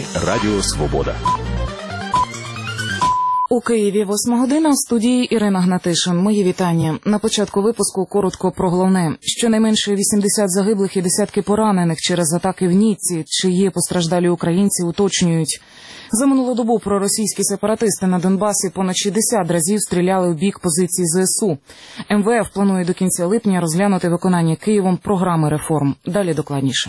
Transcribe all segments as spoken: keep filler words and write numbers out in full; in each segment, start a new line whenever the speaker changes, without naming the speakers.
Радіо Свобода.
У Києві восьма година, у студії Ірина Гнатишин. Мої вітання. На початку випуску коротко про головне. Щонайменше вісімдесят загиблих і десятки поранених через атаки в Ніцці. Чи є постраждалі українці, уточнюють. За минулу добу проросійські сепаратисти на Донбасі понад шістдесят разів стріляли в бік позицій ЗСУ. ем ве еф планує до кінця липня розглянути виконання Києвом програми реформ. Далі докладніше.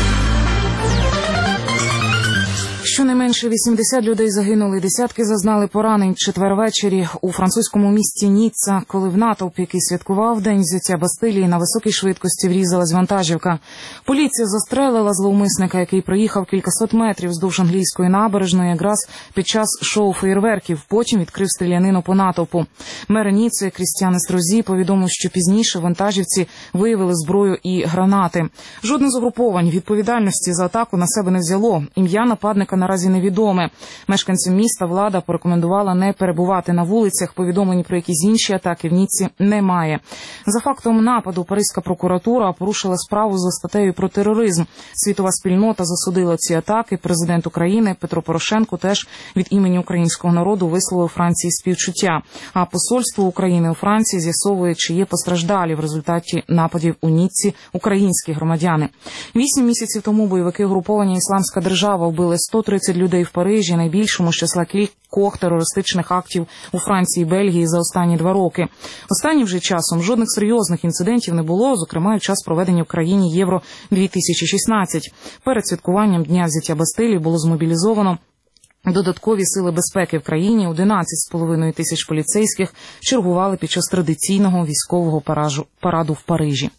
Щонайменше вісімдесят людей загинули, десятки зазнали поранень. Четвер ввечері у французькому місті Ніцца, коли в натовп, який святкував День взяття Бастилії, на високій швидкості врізалась вантажівка. Поліція застрелила зловмисника, який проїхав кількасот метрів вздовж англійської набережної якраз під час шоу феєрверків. Потім відкрив стрілянину по натовпу. Мер Ніцци Крістіан Естрозі повідомив, що пізніше в вантажівці виявили зброю і гранати. Жодне з угруповань відповідальності за атаку на себе не взяло. Ім'я нападника наразі невідоме. Мешканцям міста влада порекомендувала не перебувати на вулицях. Повідомлень про якісь інші атаки в Ніцці немає. За фактом нападу Паризька прокуратура порушила справу за статтею про тероризм. Світова спільнота засудила ці атаки. Президент України Петро Порошенко теж від імені українського народу висловив Франції співчуття. А посольство України у Франції з'ясовує, чи є постраждалі в результаті нападів у Ніцці українські громадяни. Вісім місяців тому бойовики угруповання «Ісламська держава» вбили сто тридцять людей в Парижі, найбільшому з числа кількох терористичних актів у Франції і Бельгії за останні два роки. Останнім же часом жодних серйозних інцидентів не було, зокрема і час проведення в країні Євро дві тисячі шістнадцять. Перед святкуванням Дня взяття Бастилії було змобілізовано додаткові сили безпеки в країні. одинадцять з половиною тисяч поліцейських чергували під час традиційного військового параду в Парижі.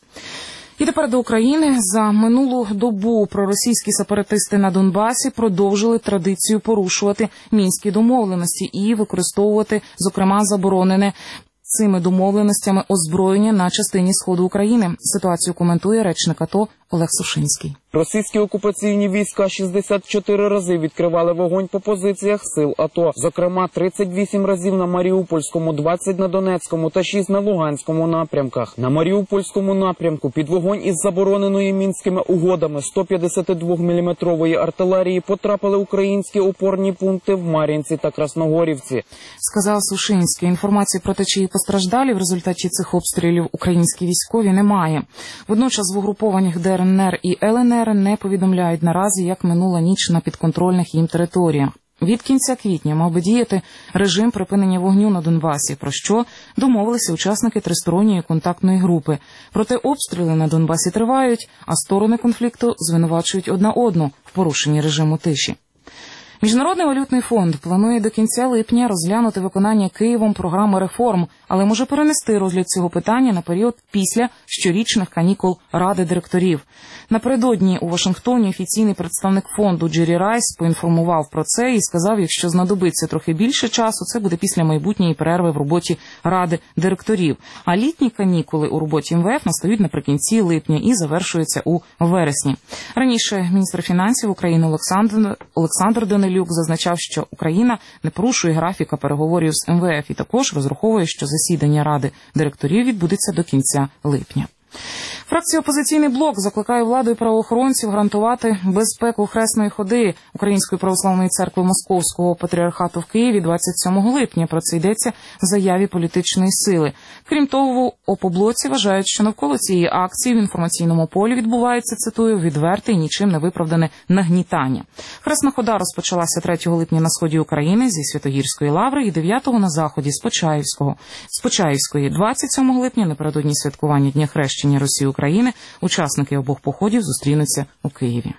І тепер до України. За минулу добу проросійські сепаратисти на Донбасі продовжили традицію порушувати мінські домовленості і використовувати, зокрема, заборонене цими домовленостями озброєння на частині сходу України. Ситуацію коментує речник АТО Олег Сушинський.
Російські окупаційні війська шістдесят чотири рази відкривали вогонь по позиціях сил АТО. Зокрема, тридцять вісім разів на Маріупольському, двадцять на Донецькому та шість на Луганському напрямках. На Маріупольському напрямку під вогонь із забороненої мінськими угодами сто п'ятдесят два міліметрової артилерії потрапили українські опорні пункти в Мар'їнці та Красногорівці.
Сказав Сушинський. Інформації про те, чи постраждалі в результаті цих обстрілів українські військові, немає. Водночас в угрупованнях Де Ер Ен Ер і Ел Ен Ер не повідомляють наразі, як минула ніч на підконтрольних їм територіях. Від кінця квітня мав би діяти режим припинення вогню на Донбасі, про що домовилися учасники тристоронньої контактної групи. Проте обстріли на Донбасі тривають, а сторони конфлікту звинувачують одна одну в порушенні режиму тиші. Міжнародний валютний фонд планує до кінця липня розглянути виконання Києвом програми реформ, але може перенести розгляд цього питання на період після щорічних канікул Ради директорів. Напередодні у Вашингтоні офіційний представник фонду Джері Райс поінформував про це і сказав, якщо знадобиться трохи більше часу, це буде після майбутньої перерви в роботі Ради директорів. А літні канікули у роботі ем ве еф настають наприкінці липня і завершуються у вересні. Раніше міністр фінансів України Олександр, Олександр Данилюк зазначав, що Україна не порушує графіка переговорів з ем ве еф і також розраховує, що засідання Ради директорів відбудеться до кінця липня. Фракція «Опозиційний блок» закликає владу і правоохоронців гарантувати безпеку Хресної ходи Української православної церкви Московського патріархату в Києві двадцять сьомого липня. Про це йдеться в заяві політичної сили. Крім того, в «Опоблоці» вважають, що навколо цієї акції в інформаційному полі відбувається, цитую, відверте і нічим не виправдане нагнітання. Хресна хода розпочалася третього липня на сході України зі Святогірської лаври і дев'ятого на заході з Почаївського. З Почаївської двадцять сьомого липня напередодні святкування Дня хрещення Росії України учасники обох походів зустрінуться у Києві.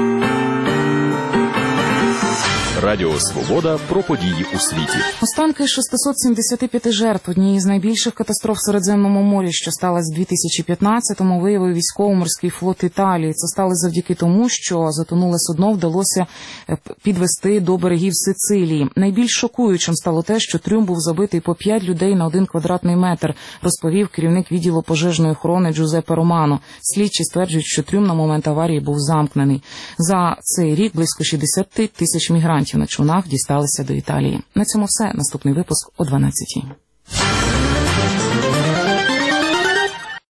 Радіо Свобода про події у світі.
Останки шістсот сімдесят п'ять жертв однієї з найбільших катастроф в Середземному морі, що сталося в дві тисячі п'ятнадцятому, виявив військово-морський флот Італії. Це сталося завдяки тому, що затонуле судно вдалося підвести до берегів Сицилії. Найбільш шокуючим стало те, що трюм був забитий по п'ять людей на один квадратний метр, розповів керівник відділу пожежної охорони Джузеппе Романо. Слідчі стверджують, що трюм на момент аварії був замкнений. За цей рік близько шістдесят тисяч мігрантів на човнах дісталися до Італії. На цьому все. Наступний випуск о дванадцятій.